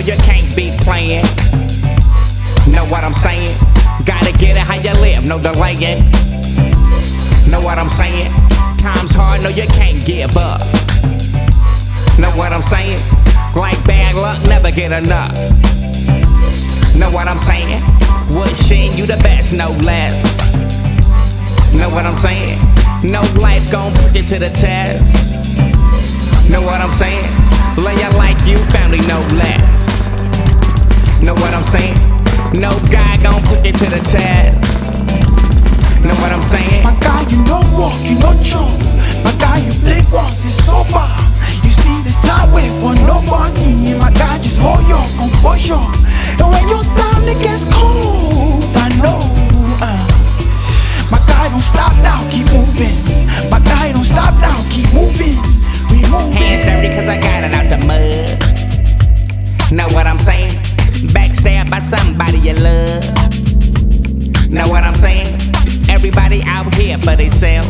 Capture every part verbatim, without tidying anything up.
you can't be playing. Know what I'm saying? Gotta get it how you live, no delaying. Know what I'm saying? Time's hard, no you can't give up. Know what I'm saying? Like bad luck, never get enough. Know what I'm saying? Wishing you the best, no less. Know what I'm saying? No life gon' put you to the test. Know what I'm saying? Love you like you family, no less. Know what I'm saying? No guy gon' put you to the test. Know what I'm saying? My guy, you know walk, you know jump. My guy, you blink once, it's over. You see this time wait for nobody. My guy, just hold your composure. And when your time it gets cold, I know. Uh, my guy, don't stop now, keep moving. My guy, don't stop now, keep moving. We moving. Hands dirty cause I got it out the mud. Know what I'm saying? Backstabbed by somebody you love. Know what I'm saying? Everybody out here for theyself.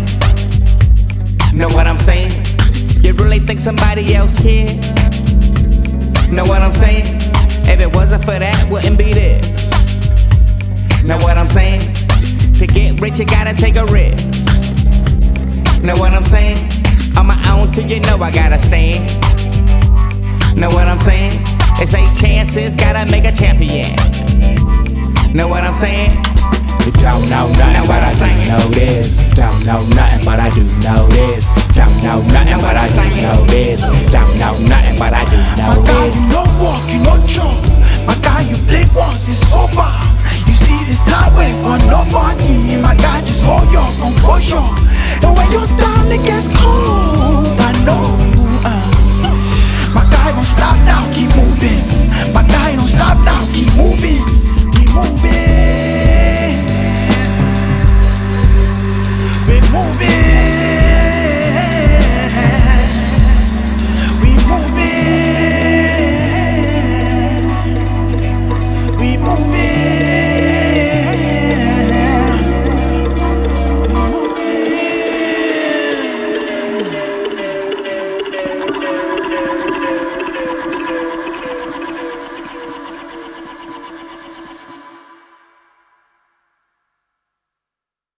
Know what I'm saying? You really think somebody else cares? Know what I'm saying? If it wasn't for that, wouldn't be this. Know what I'm saying? To get rich, you gotta take a risk. Know what I'm saying? On my own till you know I gotta stand. Know what I'm saying? It's eight chances, gotta make a champion. Know what I'm saying? You don't know nothing, but I do know this. Don't know nothing, but I do know this. Don't know nothing, but I do know this. Don't know nothing, but I do know My guy, this. you know walk, you know jump. My guy, you blink once, it's over. You see this time wait for nobody. My guy, just hold your composure. And when your time it gets cold, I know. Uh, my guy, don't stop now, keep moving. My guy, don't stop now, keep